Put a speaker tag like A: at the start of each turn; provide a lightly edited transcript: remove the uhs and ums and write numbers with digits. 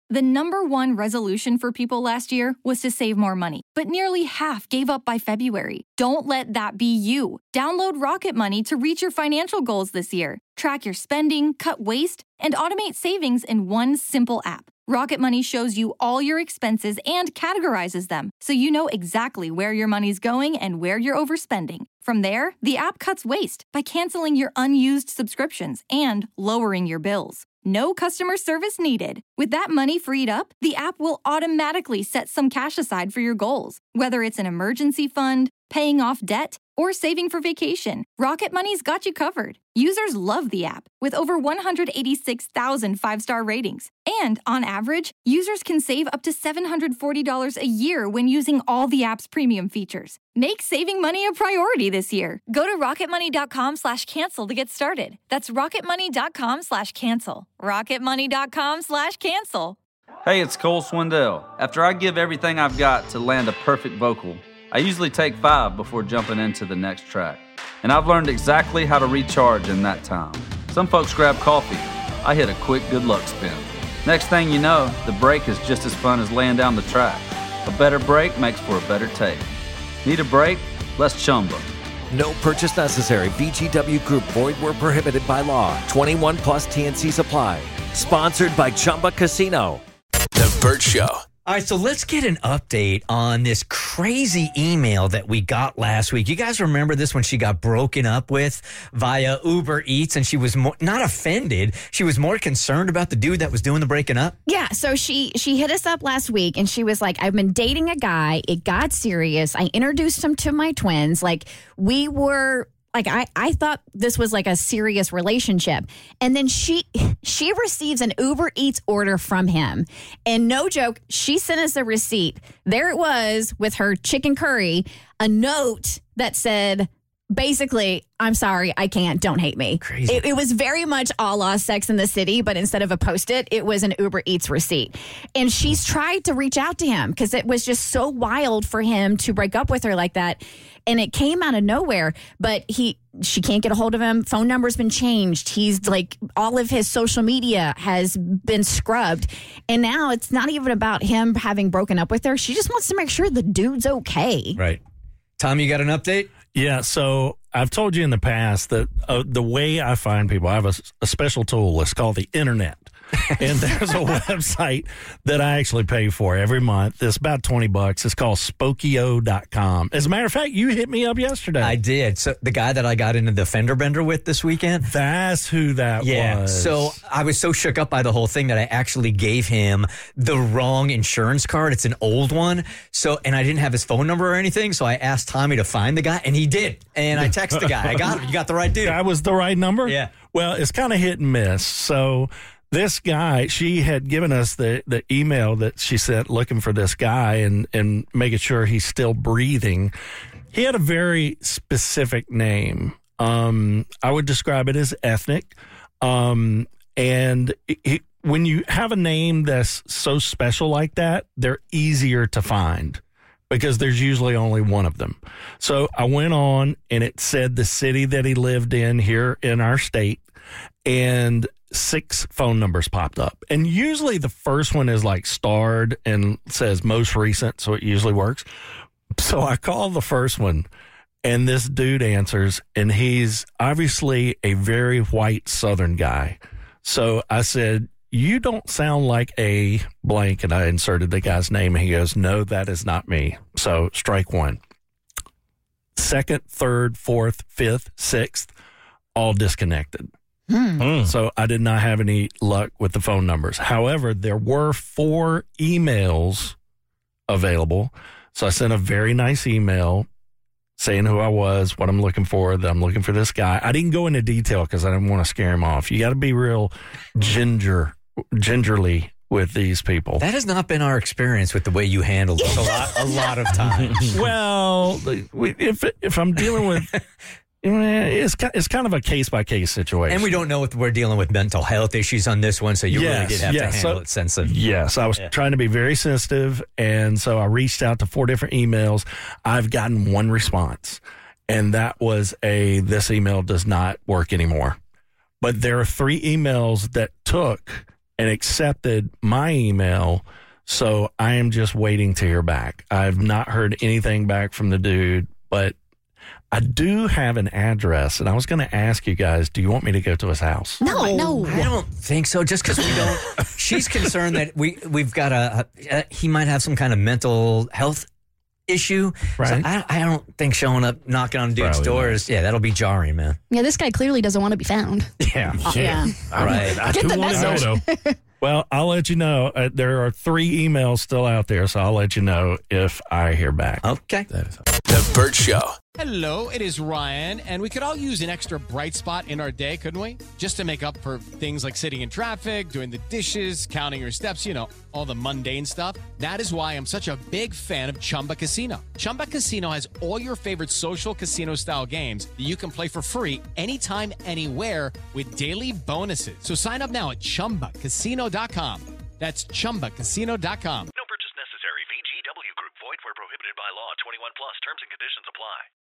A: The number one resolution for people last year was to save more money, but nearly half gave up by February. Don't let that be you. Download Rocket Money to reach your financial goals this year. Track your spending, cut waste, and automate savings in one simple app. Rocket Money shows you all your expenses and categorizes them, so you know exactly where your money's going and where you're overspending. From there, the app cuts waste by canceling your unused subscriptions and lowering your bills. No customer service needed. With that money freed up, the app will automatically set some cash aside for your goals, whether it's an emergency fund, paying off debt, or saving for vacation. Rocket Money's got you covered. Users love the app, with over 186,000 five-star ratings. And on average, users can save up to $740 a year when using all the app's premium features. Make saving money a priority this year. Go to rocketmoney.com/cancel to get started. That's rocketmoney.com/cancel. rocketmoney.com/cancel.
B: Hey, it's Cole Swindell. After I give everything I've got to land a perfect vocal, I usually take 5 before jumping into the next track. And I've learned exactly how to recharge in that time. Some folks grab coffee. I hit a quick good luck spin. Next thing you know, the break is just as fun as laying down the track. A better break makes for a better take. Need a break? Let's Chumba.
C: No purchase necessary. VGW Group. Void where prohibited by law. 21 plus TNC Supply. Sponsored by Chumba Casino.
D: The Bert Show.
E: All right, so let's get an update on this crazy email that we got last week. You guys remember this when she got broken up with via Uber Eats, and she was not offended. She was more concerned about the dude that was doing the breaking up.
F: Yeah, so she hit us up last week, and she was like, I've been dating a guy. It got serious. I introduced him to my twins. Like, we were... Like, I thought this was like a serious relationship. And then she receives an Uber Eats order from him. And no joke, she sent us a receipt. There it was with her chicken curry, a note that said, basically, I'm sorry, I can't, don't hate me.
E: Crazy.
F: It was very much a la Sex in the City, but instead of a Post-it, it was an Uber Eats receipt. And she's tried to reach out to him because it was just so wild for him to break up with her like that. And it came out of nowhere, but she can't get a hold of him. Phone number's been changed. He's like, all of his social media has been scrubbed. And now it's not even about him having broken up with her. She just wants to make sure the dude's okay.
E: Right. Tom, you got an update?
G: Yeah, so I've told you in the past that the way I find people, I have a special tool. It's called the internet. And there's a website that I actually pay for every month. It's about $20. It's called Spokeo.com. As a matter of fact, you hit me up yesterday.
E: I did. So the guy that I got into the fender bender with this weekend.
G: That's who that was.
E: So I was so shook up by the whole thing that I actually gave him the wrong insurance card. It's an old one. And I didn't have his phone number or anything. So I asked Tommy to find the guy, and he did. And I texted the guy. I got him. You got the right dude.
G: That was the right number?
E: Yeah.
G: Well, it's kind of hit and miss. So this guy, she had given us the email that she sent looking for this guy and making sure he's still breathing. He had a very specific name. I would describe it as ethnic. And when you have a name that's so special like that, they're easier to find because there's usually only one of them. So I went on and it said the city that he lived in here in our state, and 6 phone numbers popped up. And usually the first one is like starred and says most recent, so it usually works. So I called the first one, and this dude answers, and he's obviously a very white Southern guy. So I said, you don't sound like a blank, and I inserted the guy's name, and he goes, no, that is not me. So strike one. Second, third, fourth, fifth, sixth, all disconnected. So I did not have any luck with the phone numbers. However, there were 4 emails available. So I sent a very nice email saying who I was, what I'm looking for, that I'm looking for this guy. I didn't go into detail because I didn't want to scare him off. You got to be real gingerly with these people.
E: That has not been our experience with the way you handle this a lot of times.
G: Well, if I'm dealing with... It's kind of a case-by-case situation.
E: And we don't know if we're dealing with mental health issues on this one, so you really did have to handle it sensitive.
G: Yes, I was trying to be very sensitive, and so I reached out to 4 different emails. I've gotten one response, and that was this email does not work anymore. But there are 3 emails that took and accepted my email. So I am just waiting to hear back. I've not heard anything back from the dude, but I do have an address, and I was going to ask you guys, do you want me to go to his house?
F: No.
E: I don't think so. Just because we don't. She's concerned that we've got he might have some kind of mental health issue.
G: Right.
E: So I don't think showing up, knocking on dudes'
G: Probably
E: doors, that'll be jarring, man.
D: Yeah, this guy clearly doesn't want to be found.
E: Yeah.
F: Yeah.
E: Right.
G: I
D: Get
G: do
D: the
G: want to know,
D: message.
G: though. Well, I'll let you know. There are 3 emails still out there, so I'll let you know if I hear back.
E: Okay.
H: The Burt Show.
I: Hello, it is Ryan, and we could all use an extra bright spot in our day, couldn't we? Just to make up for things like sitting in traffic, doing the dishes, counting your steps, all the mundane stuff. That is why I'm such a big fan of Chumba Casino. Chumba Casino has all your favorite social casino-style games that you can play for free anytime, anywhere with daily bonuses. So sign up now at ChumbaCasino.com. That's ChumbaCasino.com.
J: No purchase necessary. VGW Group. Void where prohibited by law. 21 plus. Terms and conditions apply.